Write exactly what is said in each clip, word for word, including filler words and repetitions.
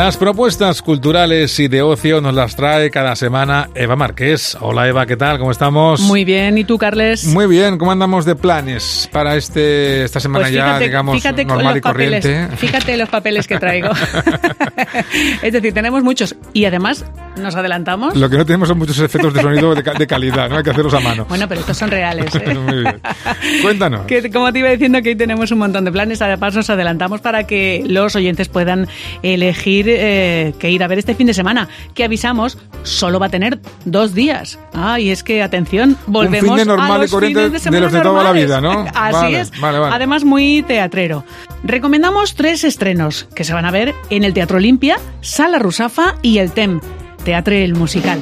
Las propuestas culturales y de ocio nos las trae cada semana Eva Marqués. Hola Eva, ¿qué tal? ¿Cómo estamos? Muy bien, ¿y tú, Carles? Muy bien, ¿cómo andamos de planes para este esta semana pues fíjate, ya, digamos, fíjate normal los y corriente? Papeles, fíjate los papeles que traigo. Es decir, tenemos muchos y además nos adelantamos. Lo que no tenemos son muchos efectos de sonido de, de calidad, ¿no? Hay que hacerlos a mano. Bueno, pero estos son reales, ¿eh? Muy bien. Cuéntanos. Que, como te iba diciendo, que hoy tenemos un montón de planes, además nos adelantamos para que los oyentes puedan elegir eh, qué ir a ver este fin de semana, que avisamos, solo va a tener dos días. Ah, y es que, atención, volvemos un fin de normal a los y corriente fines de semana de los de toda la vida, ¿no? Así vale, es. Vale, vale. Además, muy teatrero. Recomendamos tres estrenos que se van a ver en el Teatro Olimpia, Sala Rusafa y el T E M, Teatre el Musical.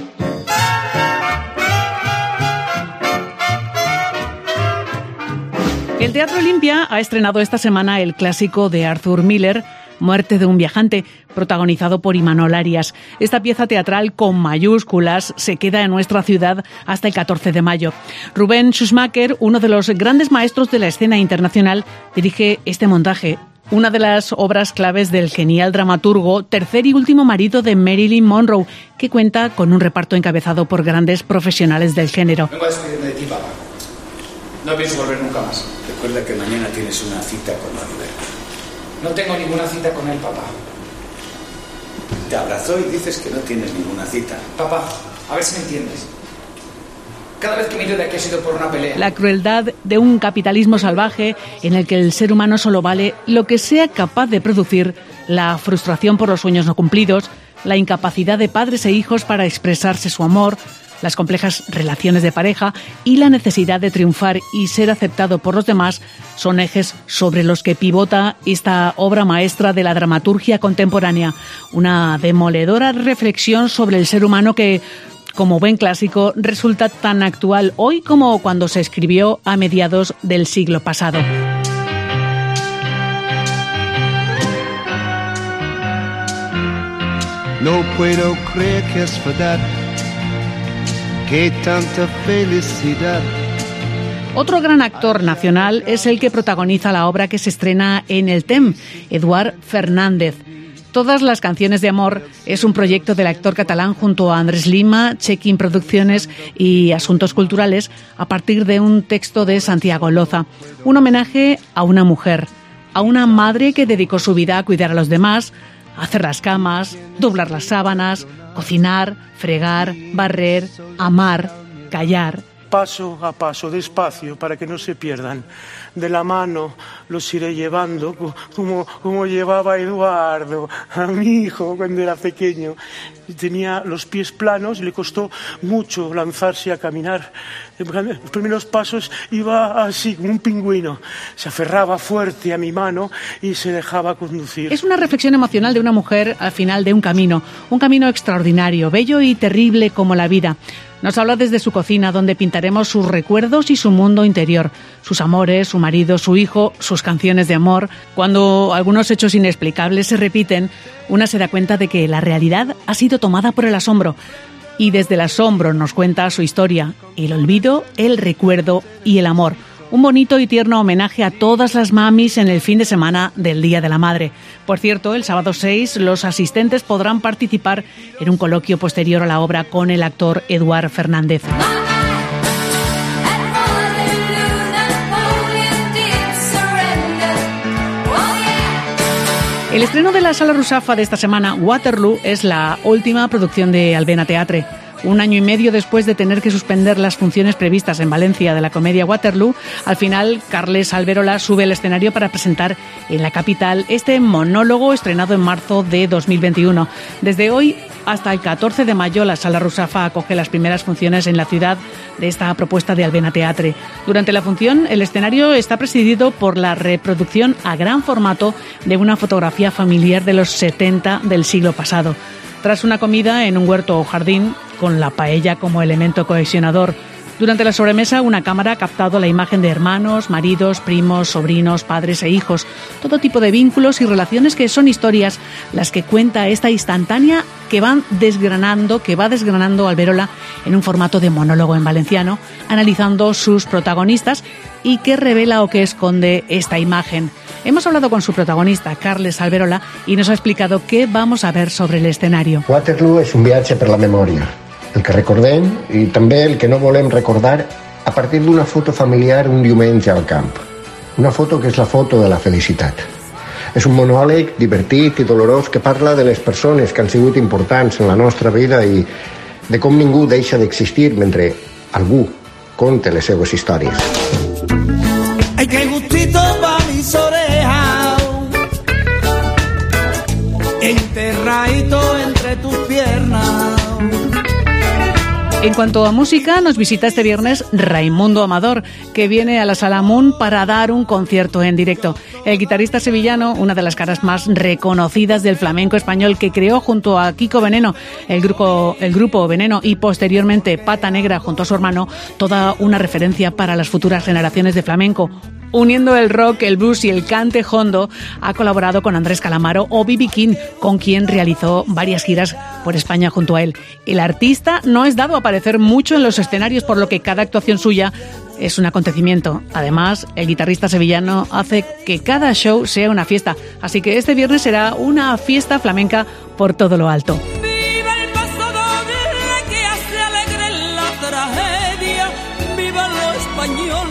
El Teatro Olimpia ha estrenado esta semana el clásico de Arthur Miller, Muerte de un viajante, protagonizado por Imanol Arias. Esta pieza teatral con mayúsculas se queda en nuestra ciudad hasta el catorce de mayo. Rubén Schumacher, uno de los grandes maestros de la escena internacional, dirige este montaje, una de las obras claves del genial dramaturgo, tercer y último marido de Marilyn Monroe, que cuenta con un reparto encabezado por grandes profesionales del género. Vengo a despedirme de ti, papá. No pienso volver nunca más. Recuerda que mañana tienes una cita con Oliver. No tengo ninguna cita con él, papá. Te abrazó y dices que no tienes ninguna cita. Papá, a ver si me entiendes. Cada vez que me he ido de aquí ha sido por una pelea. La crueldad de un capitalismo salvaje en el que el ser humano solo vale lo que sea capaz de producir, la frustración por los sueños no cumplidos, la incapacidad de padres e hijos para expresarse su amor, las complejas relaciones de pareja y la necesidad de triunfar y ser aceptado por los demás son ejes sobre los que pivota esta obra maestra de la dramaturgia contemporánea. Una demoledora reflexión sobre el ser humano que, como buen clásico, resulta tan actual hoy como cuando se escribió a mediados del siglo pasado. No puedo creer que es verdad. ¡Qué tanta felicidad! Otro gran actor nacional es el que protagoniza la obra que se estrena en el T E M, Eduard Fernández. Todas las canciones de amor es un proyecto del actor catalán junto a Andrés Lima, Check-in Producciones y Asuntos Culturales a partir de un texto de Santiago Loza. Un homenaje a una mujer, a una madre que dedicó su vida a cuidar a los demás, a hacer las camas, doblar las sábanas, cocinar, fregar, barrer, amar, callar. Paso a paso, despacio, para que no se pierdan. De la mano los iré llevando, como, como llevaba Eduardo, a mi hijo cuando era pequeño. Tenía los pies planos y le costó mucho lanzarse a caminar. Los primeros pasos iba así, como un pingüino. Se aferraba fuerte a mi mano y se dejaba conducir. Es una reflexión emocional de una mujer al final de un camino, un camino extraordinario, bello y terrible como la vida. Nos habla desde su cocina, donde pintaremos sus recuerdos y su mundo interior, sus amores, su marido, su hijo, sus canciones de amor. Cuando algunos hechos inexplicables se repiten, una se da cuenta de que la realidad ha sido tomada por el asombro. Y desde el asombro nos cuenta su historia, el olvido, el recuerdo y el amor. Un bonito y tierno homenaje a todas las mamis en el fin de semana del Día de la Madre. Por cierto, el sábado seis los asistentes podrán participar en un coloquio posterior a la obra con el actor Eduard Fernández. El estreno de la Sala Rusafa de esta semana, Waterloo, es la última producción de Albena Teatre. Un año y medio después de tener que suspender las funciones previstas en Valencia de la comedia Waterloo, al final Carles Alberola sube al escenario para presentar en la capital este monólogo estrenado en marzo de dos mil veintiuno. Desde hoy hasta el catorce de mayo, la Sala Rusafa acoge las primeras funciones en la ciudad de esta propuesta de Albena Teatre. Durante la función, el escenario está presidido por la reproducción a gran formato de una fotografía familiar de los setenta del siglo pasado. Tras una comida en un huerto o jardín, con la paella como elemento cohesionador, Durante la sobremesa, una cámara ha captado la imagen de hermanos, maridos, primos, sobrinos, padres e hijos. Todo tipo de vínculos y relaciones que son historias las que cuenta esta instantánea que van desgranando, que va desgranando Alberola en un formato de monólogo en valenciano, analizando sus protagonistas y qué revela o qué esconde esta imagen. Hemos hablado con su protagonista, Carles Alberola, y nos ha explicado qué vamos a ver sobre el escenario. Waterloo és un viatge per la memòria, el que recordem i també el que no volem recordar a partir d'una foto familiar un diumenge al camp. Una foto que és la foto de la felicitat. És un monòleg divertit i dolorós que parla de les persones que han sigut importants en la nostra vida i de com ningú deixa d'existir mentre algú conta les seues històries. Ay, qué gustito pa' mis orejas, enterradito entre tus piernas. En cuanto a música, nos visita este viernes Raimundo Amador, que viene a la Sala Moon para dar un concierto en directo. El guitarrista sevillano, una de las caras más reconocidas del flamenco español, que creó junto a Kiko Veneno, el grupo, el grupo Veneno, y posteriormente Pata Negra junto a su hermano, toda una referencia para las futuras generaciones de flamenco. Uniendo el rock, el blues y el cante hondo, ha colaborado con Andrés Calamaro o B B King, con quien realizó varias giras por España junto a él. El artista no es dado a aparecer mucho en los escenarios, por lo que cada actuación suya es un acontecimiento. Además, el guitarrista sevillano hace que cada show sea una fiesta, así que este viernes será una fiesta flamenca por todo lo alto. Viva el paso doble que hace alegre la tragedia, viva lo español.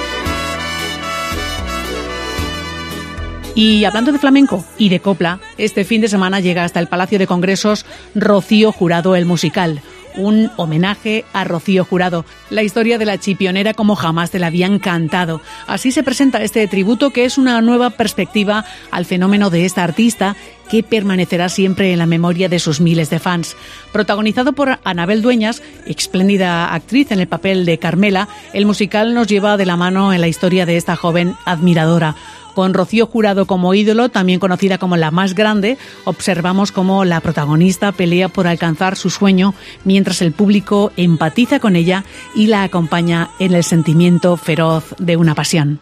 Y hablando de flamenco y de copla, este fin de semana llega hasta el Palacio de Congresos Rocío Jurado el musical. Un homenaje a Rocío Jurado, la historia de la chipionera como jamás te la habían cantado. Así se presenta este tributo, que es una nueva perspectiva al fenómeno de esta artista, que permanecerá siempre en la memoria de sus miles de fans. Protagonizado por Anabel Dueñas, espléndida actriz en el papel de Carmela, el musical nos lleva de la mano en la historia de esta joven admiradora. Con Rocío Jurado como ídolo, también conocida como la más grande, observamos cómo la protagonista pelea por alcanzar su sueño, mientras el público empatiza con ella y la acompaña en el sentimiento feroz de una pasión.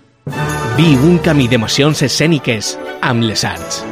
Vi un camí d'emocions escèniques amb les arts.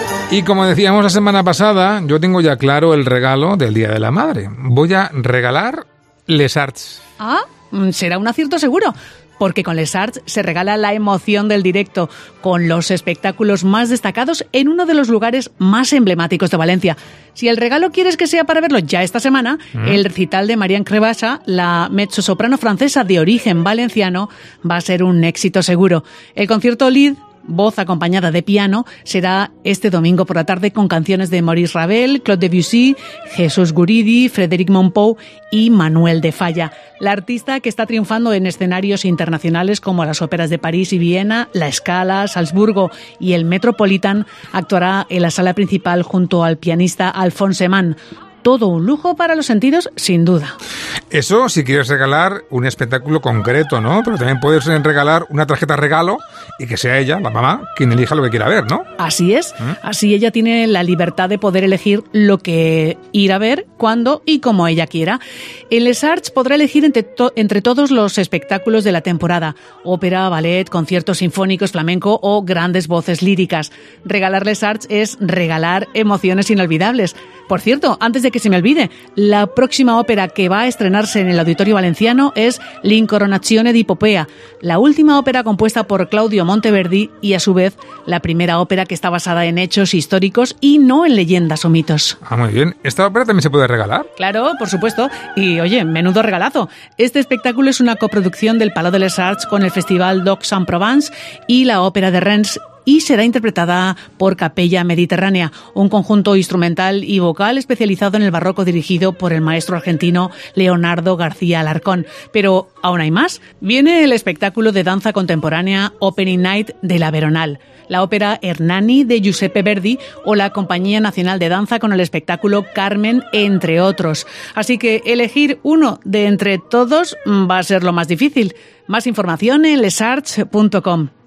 Y como decíamos la semana pasada, yo tengo ya claro el regalo del Día de la Madre. Voy a regalar les arts. Ah, será un acierto seguro, porque con Les Arts se regala la emoción del directo, con los espectáculos más destacados en uno de los lugares más emblemáticos de Valencia. Si el regalo quieres que sea para verlo ya esta semana, mm. el recital de Marianne Crevassa, la mezzosoprano francesa de origen valenciano, va a ser un éxito seguro. El concierto Lied, voz acompañada de piano, será este domingo por la tarde con canciones de Maurice Ravel, Claude Debussy, Jesús Guridi, Frédéric Mompou y Manuel de Falla. La artista, que está triunfando en escenarios internacionales como las óperas de París y Viena, La Scala, Salzburgo y el Metropolitan, actuará en la sala principal junto al pianista Alphonse Mann. Todo un lujo para los sentidos, sin duda. Eso si quieres regalar un espectáculo concreto, ¿no? Pero también puedes regalar una tarjeta regalo y que sea ella, la mamá, quien elija lo que quiera ver, ¿no? Así es. ¿Mm? Así ella tiene la libertad de poder elegir lo que ir a ver, cuándo y como ella quiera. En Les Arts podrá elegir entre, to- entre todos los espectáculos de la temporada: ópera, ballet, conciertos sinfónicos, flamenco o grandes voces líricas. Regalar Les Arts es regalar emociones inolvidables. Por cierto, antes de que se me olvide, la próxima ópera que va a estrenarse en el Auditorio Valenciano es L'Incoronazione di Popea, la última ópera compuesta por Claudio Monteverdi y, a su vez, la primera ópera que está basada en hechos históricos y no en leyendas o mitos. Ah, muy bien. ¿Esta ópera también se puede regalar? Claro, por supuesto. Y, oye, menudo regalazo. Este espectáculo es una coproducción del Palau de les Arts con el Festival d'Aix-en-Provence y la Ópera de Rennes, y será interpretada por Capella Mediterránea, un conjunto instrumental y vocal especializado en el barroco dirigido por el maestro argentino Leonardo García Alarcón. Pero aún hay más. Viene el espectáculo de danza contemporánea Opening Night de la Veronal, la ópera Hernani de Giuseppe Verdi o la Compañía Nacional de Danza con el espectáculo Carmen, entre otros. Así que elegir uno de entre todos va a ser lo más difícil. Más información en lesarts punto com.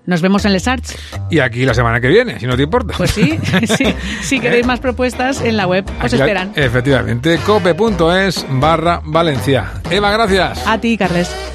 Nos vemos en Les Arts. Y aquí la semana que viene, si no te importa. Pues sí, sí. Si queréis más propuestas, en la web os Aquí, esperan. Efectivamente, cope punto es barra Valencia. Eva, gracias. A ti, Carles.